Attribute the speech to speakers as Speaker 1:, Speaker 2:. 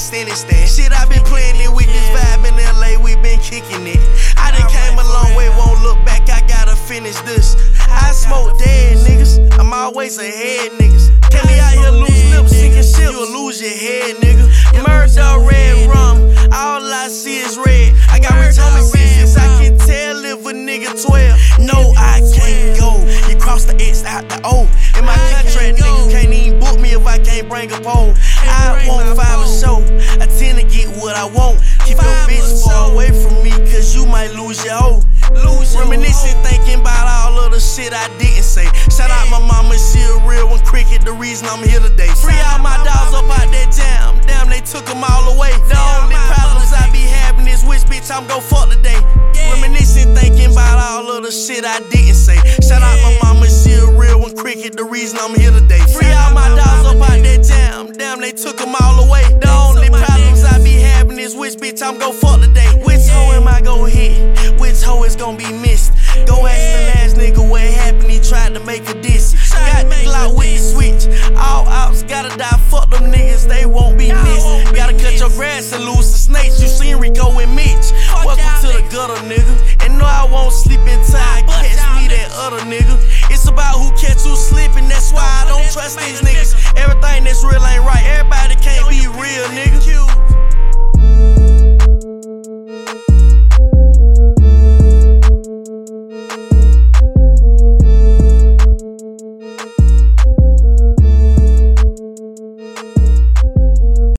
Speaker 1: extended stand. Shit, I been playing it with this vibe in LA, we been kicking it. I done came a long way, won't look back, I gotta finish this. I smoke dead niggas, I'm always ahead niggas. Can me out here lose lips, sinking shit, you'll lose your head, nigga. Murder, red rum, all I see is red. I got rich homies since I can tell if a nigga 12. No, I can't go. You cross the X out the O. In my contract, nigga can't even book me if I can't bring a pole. I want 5 a show, I tend to get what I want. Keep your bitch far away from me, cause you might lose your hoe. Reminiscing, thinking about all of the shit I didn't say. Shout out my mama, she a real one. Cricket, the reason I'm here today. Free all my dogs up out that jam. Damn, they took them all away. The only problems I be having is which bitch I'm gon' fuck today. Reminiscing, thinking about all of the shit I didn't say. Shout out my mama, she a real one. Cricket, the reason I'm here today. Free all my dogs up out that jam. Damn, they took them all away. The only problems I be having is which bitch I'm gon' fuck today. Which hoe am I gon' hit? Which hoe is gon' be missed? Go ask the last nigga what happened, he tried to make a diss. Got the Glock with the switch.